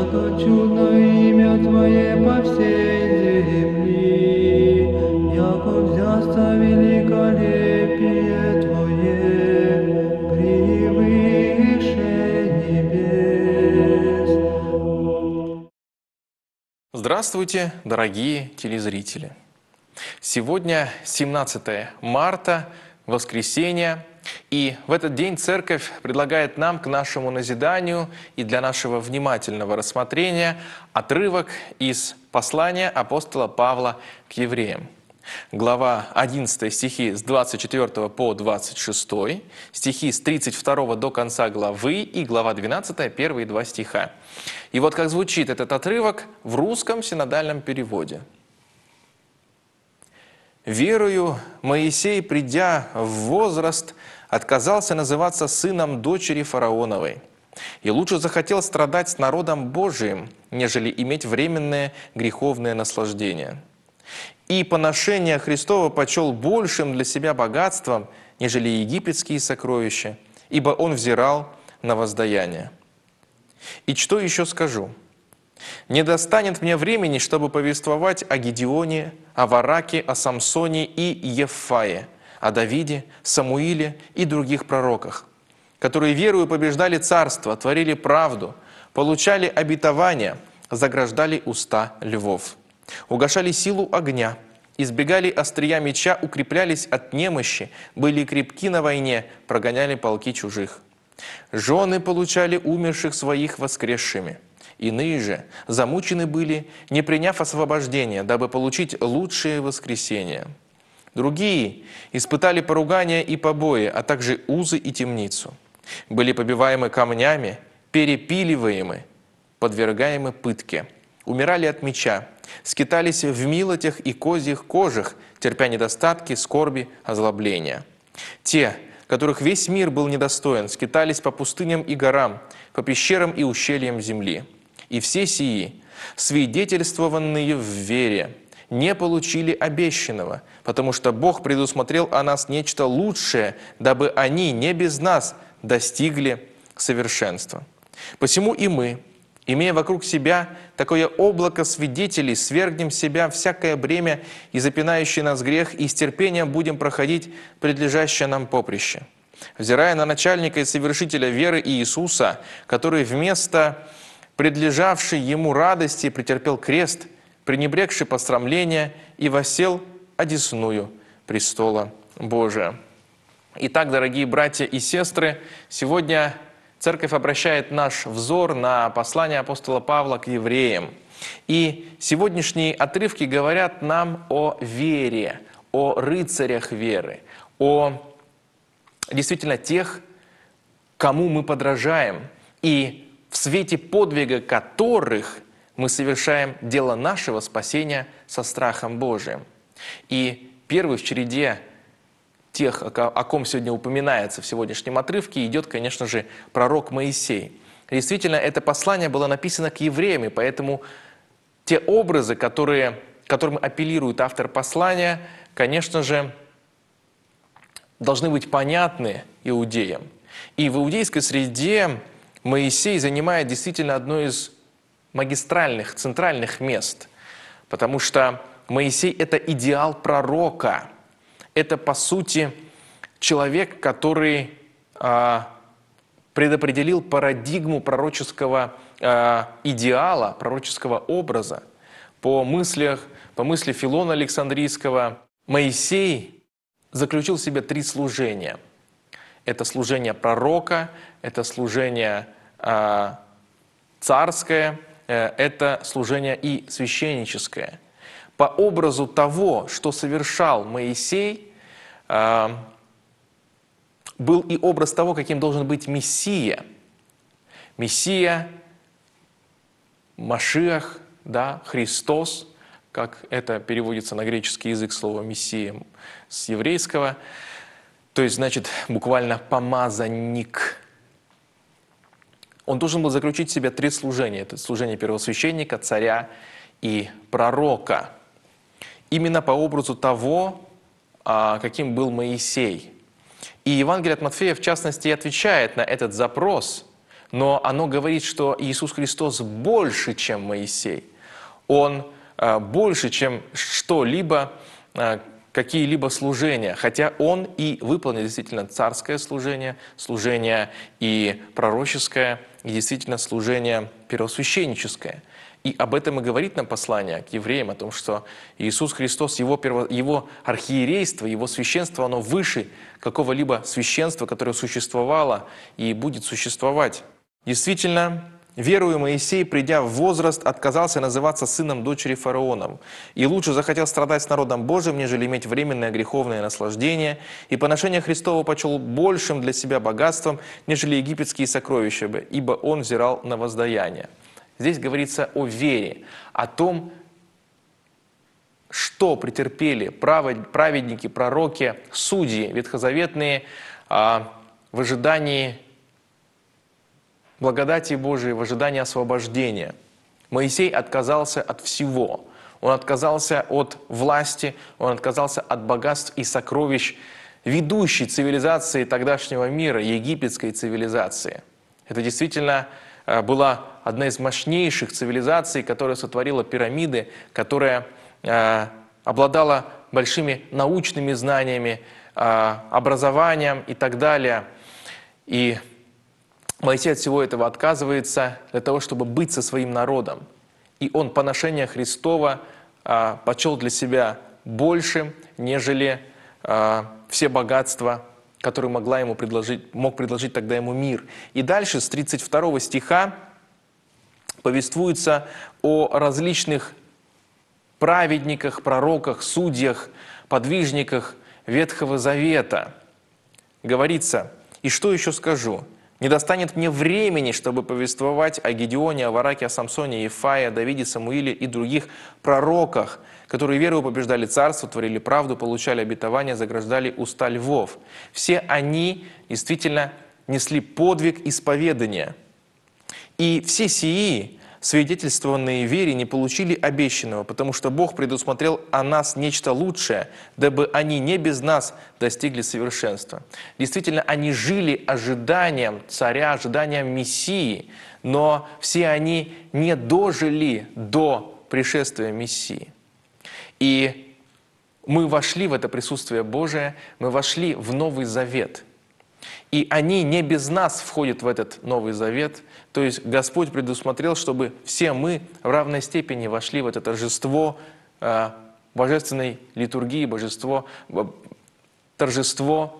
яко чудно имя Твое по всей земли, яко взяться великолепие Твое превыше небес. Здравствуйте, дорогие телезрители! Сегодня 17 марта, воскресенье, и в этот день Церковь предлагает нам к нашему назиданию и для нашего внимательного рассмотрения отрывок из послания апостола Павла к евреям. Глава 11 стихи с 24 по 26, стихи с 32 до конца главы и глава 12, первые два стиха. И вот как звучит этот отрывок в русском синодальном переводе. «Верою Моисей, придя в возраст, отказался называться сыном дочери фараоновой, и лучше захотел страдать с народом Божиим, нежели иметь временное греховное наслаждение. И поношение Христово почел большим для себя богатством, нежели египетские сокровища, ибо он взирал на воздаяние. И что еще скажу? Не достанет мне времени, чтобы повествовать о Гедеоне, о Вараке, о Самсоне и Еффае, о Давиде, Самуиле и других пророках, которые верою побеждали царство, творили правду, получали обетования, заграждали уста львов, угашали силу огня, избегали острия меча, укреплялись от немощи, были крепки на войне, прогоняли полки чужих. Жены получали умерших своих воскресшими. Иные же замучены были, не приняв освобождения, дабы получить лучшее воскресение. Другие испытали поругания и побои, а также узы и темницу. Были побиваемы камнями, перепиливаемы, подвергаемы пытке, умирали от меча, скитались в милотях и козьих кожах, терпя недостатки, скорби, озлобления. Те, которых весь мир был недостоин, скитались по пустыням и горам, по пещерам и ущельям земли. И все сии, свидетельствованные в вере, не получили обещанного, потому что Бог предусмотрел о нас нечто лучшее, дабы они не без нас достигли совершенства. Посему и мы, имея вокруг себя такое облако свидетелей, свергнем с себя всякое бремя и запинающий нас грех, и с терпением будем проходить предлежащее нам поприще. Взирая на начальника и совершителя веры Иисуса, который вместо предлежавшей ему радости претерпел крест, пренебрегший посрамления и воссел одесную престола Божия». Итак, дорогие братья и сестры, сегодня Церковь обращает наш взор на послание апостола Павла к евреям. И сегодняшние отрывки говорят нам о вере, о рыцарях веры, о действительно тех, кому мы подражаем, и в свете подвига которых мы совершаем дело нашего спасения со страхом Божиим. И первый в череде тех, о ком сегодня упоминается в сегодняшнем отрывке, идет, конечно же, пророк Моисей. Действительно, это послание было написано к евреям, и поэтому те образы, которым апеллирует автор послания, конечно же, должны быть понятны иудеям. И в иудейской среде Моисей занимает действительно одно из магистральных, центральных мест, потому что Моисей – это идеал пророка. Это, по сути, человек, который предопределил парадигму пророческого идеала, пророческого образа. По мысли Филона Александрийского, Моисей заключил в себе три служения. Это служение пророка, это служение царское, это служение и священническое. По образу того, что совершал Моисей, был и образ того, каким должен быть Мессия. Мессия, Машиах, да, Христос, как это переводится на греческий язык слово «мессия» с еврейского, то есть, значит, буквально «помазанник». Он должен был заключить в себя три служения. Это служение первосвященника, царя и пророка. Именно по образу того, каким был Моисей. И Евангелие от Матфея, в частности, отвечает на этот запрос но оно говорит, что Иисус Христос больше, чем Моисей. Он больше, чем что-либо, какие-либо служения, хотя Он и выполнил действительно царское служение, служение и пророческое, и действительно служение первосвященническое. И об этом и говорит нам послание к евреям, о том, что Иисус Христос, Его архиерейство, Его священство, оно выше какого-либо священства, которое существовало и будет существовать. Действительно, веруя Моисей, придя в возраст, отказался называться сыном дочери фараоновой, и лучше захотел страдать с народом Божиим, нежели иметь временное греховное наслаждение, и поношение Христово почел большим для себя богатством, нежели египетские сокровища бы, ибо он взирал на воздаяние. Здесь говорится о вере, о том, что претерпели праведники, пророки, судьи ветхозаветные в ожидании благодати Божией, в ожидании освобождения. Моисей отказался от всего. Он отказался от власти, он отказался от богатств и сокровищ ведущей цивилизации тогдашнего мира, египетской цивилизации. Это действительно была одна из мощнейших цивилизаций, которая сотворила пирамиды, которая обладала большими научными знаниями, образованием и так далее. И Моисей от всего этого отказывается для того, чтобы быть со своим народом. И он поношение Христова почел для себя больше, нежели все богатства, которые мог предложить тогда ему мир. И дальше с 32 стиха повествуется о различных праведниках, пророках, судьях, подвижниках Ветхого Завета. Говорится: «И что еще скажу? Не достанет мне времени, чтобы повествовать о Гедеоне, о Вараке, о Самсоне, Ефае, о Давиде, Самуиле и других пророках, которые верою побеждали царство, творили правду, получали обетования, заграждали уста львов. Все они действительно несли подвиг исповедания. И все сии, свидетельствованные вере, не получили обещанного, потому что Бог предусмотрел о нас нечто лучшее, дабы они не без нас достигли совершенства». Действительно, они жили ожиданием царя, ожиданием Мессии, но все они не дожили до пришествия Мессии. И мы вошли в это присутствие Божие, мы вошли в Новый Завет. И они не без нас входят в этот Новый Завет. То есть Господь предусмотрел, чтобы все мы в равной степени вошли в это торжество божественной литургии, торжество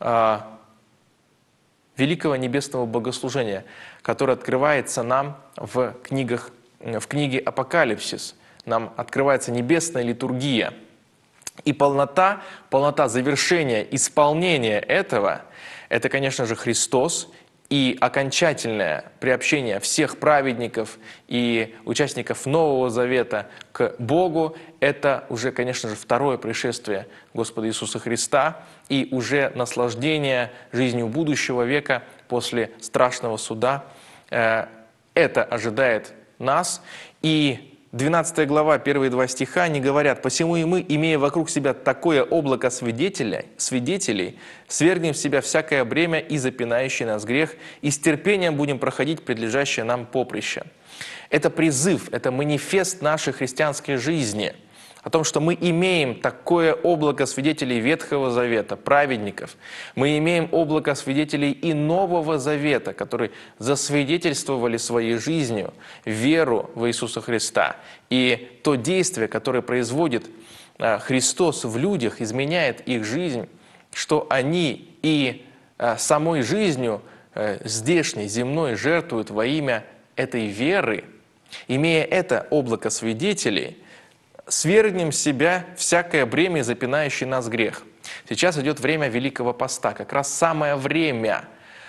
великого небесного богослужения, которое открывается нам в книге «Апокалипсис». Нам открывается небесная литургия. И полнота завершения, исполнения этого — это, конечно же, Христос, и окончательное приобщение всех праведников и участников Нового Завета к Богу — это уже, конечно же, второе пришествие Господа Иисуса Христа и уже наслаждение жизнью будущего века после страшного суда. Это ожидает нас. И 12 глава, первые 2 стиха, они говорят: «Посему и мы, имея вокруг себя такое облако свидетелей, свергнем в себя всякое бремя и запинающий нас грех, и с терпением будем проходить предлежащее нам поприще». Это призыв, это манифест нашей христианской жизни, о том, что мы имеем такое облако свидетелей Ветхого Завета, праведников. Мы имеем облако свидетелей и Нового Завета, которые засвидетельствовали своей жизнью веру в Иисуса Христа. И то действие, которое производит Христос в людях, изменяет их жизнь, что они и самой жизнью здешней, земной жертвуют во имя этой веры. Имея это облако свидетелей, свергнем с себя всякое бремя, запинающее нас грех. Сейчас идет время Великого Поста, как раз самое время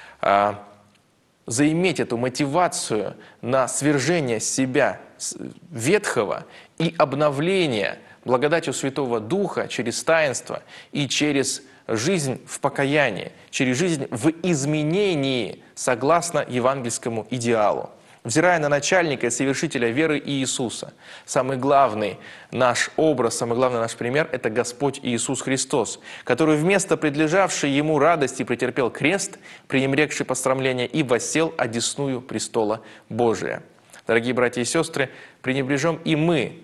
заиметь эту мотивацию на свержение с себя ветхого и обновление благодатью Святого Духа через таинство и через жизнь в покаянии, через жизнь в изменении согласно евангельскому идеалу. Взирая на начальника и совершителя веры Иисуса, самый главный наш образ, самый главный наш пример – это Господь Иисус Христос, который вместо предлежавшей Ему радости претерпел крест, пренебрегший посрамление, и воссел одесную престола Божия. Дорогие братья и сестры, пренебрежем и мы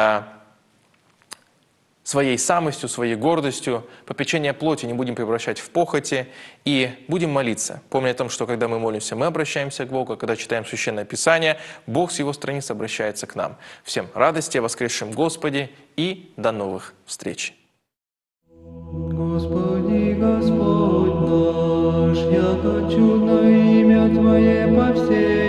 своей самостью, своей гордостью, попечение плоти не будем превращать в похоти и будем молиться. Помня о том, что когда мы молимся, мы обращаемся к Богу, а когда читаем Священное Писание, Бог с Его страниц обращается к нам. Всем радости о воскресшем Господе и до новых встреч! Господи, Господь наш, яко чудно имя Твое по всей